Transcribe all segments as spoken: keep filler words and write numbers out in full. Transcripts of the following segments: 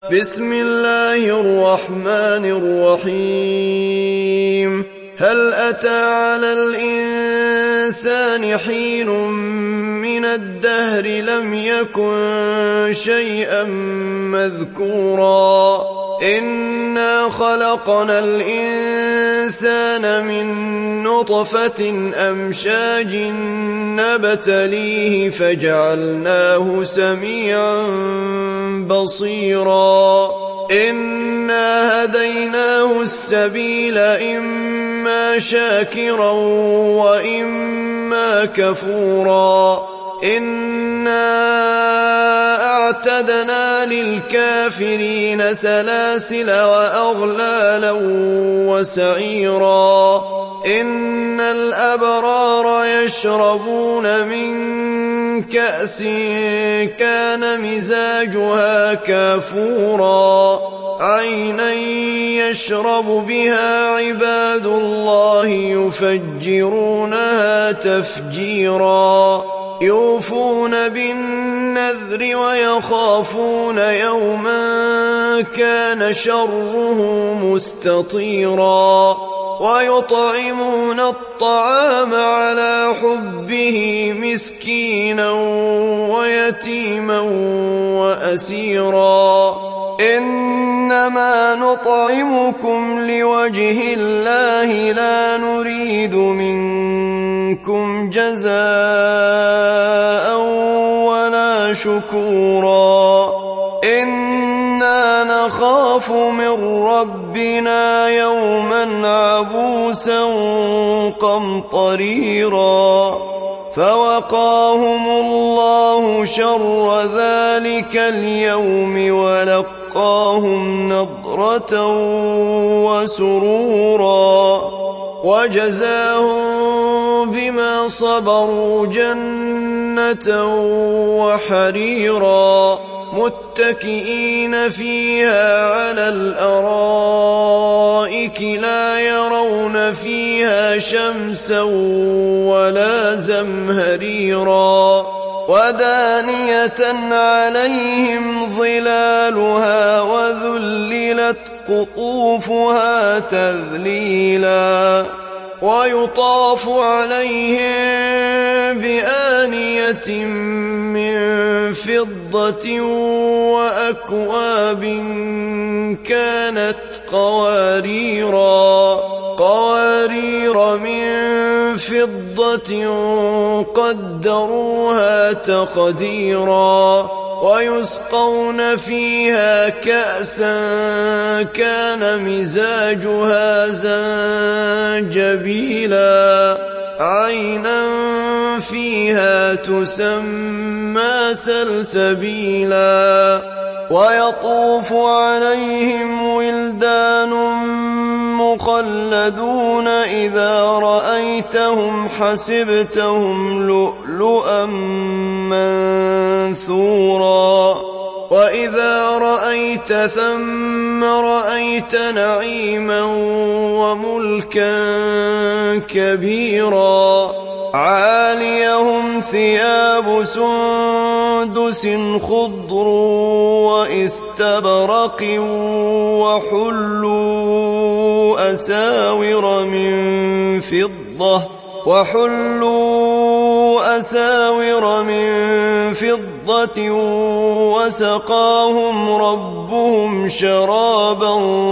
بسم الله الرحمن الرحيم هل أتى على الإنسان حين من الدهر لم يكن شيئا مذكورا إنا خلقنا الإنسان من نطفة أمشاج نبتليه فجعلناه سميعا بصيرا إنا هديناه السبيل إما شاكرا وإما كفورا إنا أعتدنا للكافرين سلاسل وأغلالا وسعيرا إن الأبرار يشربون من كأس كان مزاجها كافورا عينا يشرب بها عباد الله يفجرونها تفجيرا يوفون بالنذر ويخافون يوما كان شره مستطيرا ويطعمون الطعام على حبه مسكينا ويتيما وأسيرا إنما نطعمكم لوجه الله لا نريد منكم جزاء ولا شكورا إنا نخاف من ربنا يوما عبوسا قمطريرا فوقاهم الله شر ذلك اليوم ولقاهم نضرة وسرورا وجزاهم بما صبروا جنة وحريرا متكئين فيها على الأرائك لا يرون فيها شمسا ولا زمهريرا ودانية عليهم ظلالها وذللت قطوفها تذليلا ويطاف عليهم بآنية من فضة وأكواب كانت قواريرا قوارير من فضة قدروها تقديرا ويسقون فيها كأسا كان مزاجها زنجبيلا عينا فيها تسمى سلسبيلا ويطوف عليهم ولدان مخلدون إذا رأيتهم حسبتهم لؤلؤا منثورا وإذا رأيت ثم رأيت نعيما وملكا كبيرا عاليهم ثياب سندس خضر واستبرق وحلوا أساور من فضة وحلوا أساور من فضة وسقاهم ربهم شرابا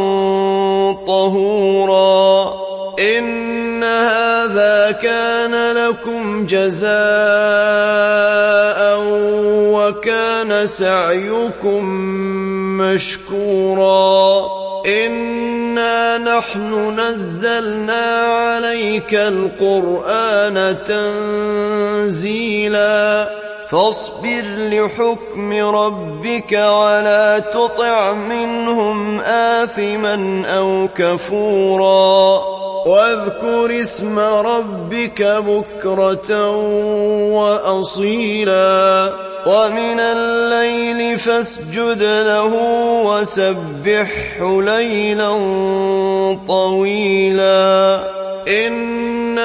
طهورا إن هذا كان لكم جزاء وكان سعيكم مشكورا إنا نحن نزلنا عليك القرآن تنزيلا فاصبر لحكم ربك ولا تطع منهم آثما أو كفورا واذكر اسم ربك بكرة وأصيلا ومن الليل فاسجد له وسبحه ليلا طويلا إن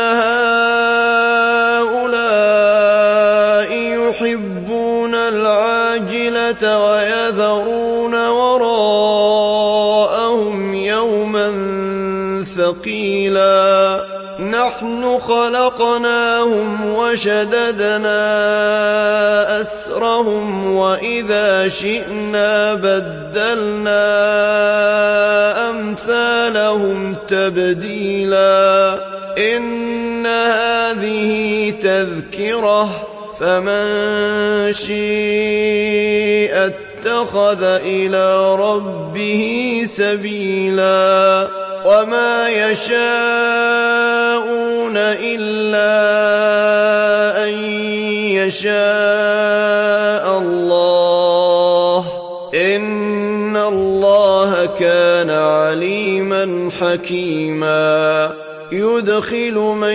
هؤلاء يحبون العاجلة ويذرون وراءهم ثقيلا نحن خلقناهم وشددنا أسرهم وإذا شئنا بدلنا أمثالهم تبديلا إن هذه تذكرة فمن شيء اتخذ إلى ربه سبيلا وما يشاءون إلا أن يشاء الله إن الله كان عليما حكيما يدخل من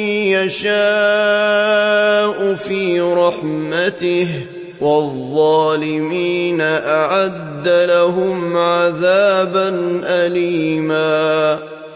يشاء في رحمته والظالمين أعد لهم عذابا أليما